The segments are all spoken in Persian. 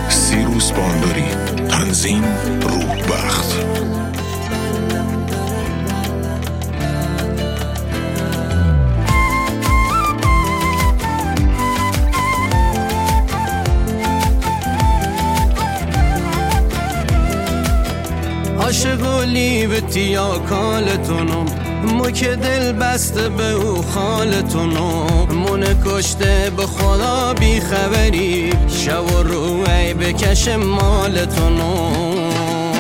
سیروس بانداری، تنظیم روح بخت. عاشقولی به تیا کالتونم، مو که دل بسته به او خالتونم، مونه کشته به خدا بی خبری، شب و روی بکش مالتونم.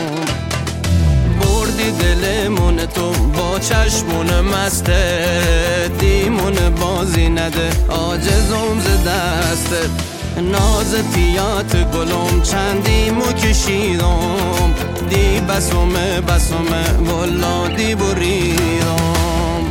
بردی دلمون تو با چشمون مسته، دیمون بازی نده عاجزم ز دستت. ناز تیات گلم چندیمو کشیدم، دی بسومه بسومه والا دی بریدم.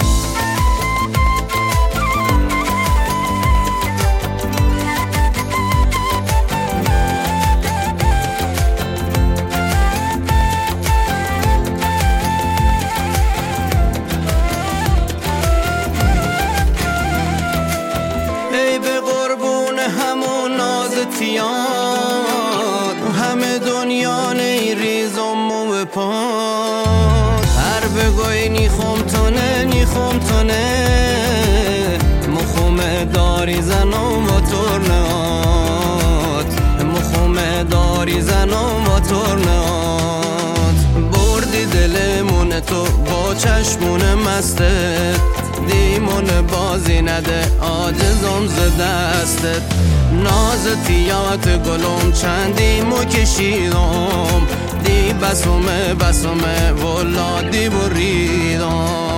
ای به قربون همون ناز تیات، همه دنیا نیریزم و به پاد. هر بگوی نیخم تونه مخومه داری زنم و ترنات، مخومه داری زنم و ترنات. بردی دلمون تو با چشمون مستت، دیمون بازی نده عاجزم ز دستت. ناز تیات گلم چندیمو کشیدم، دی بسومه بسومه والا دی بریدم.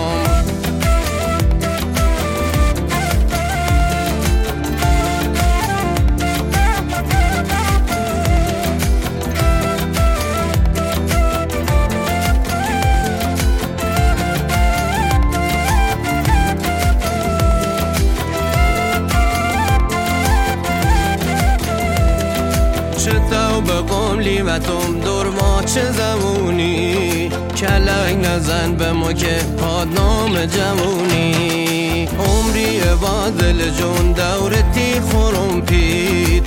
چه توبه قملی و تم دور ما چه زمونی، کلک نزن به ما که پادنام جوونی. عمری با دل جون دورتی خورم پیر،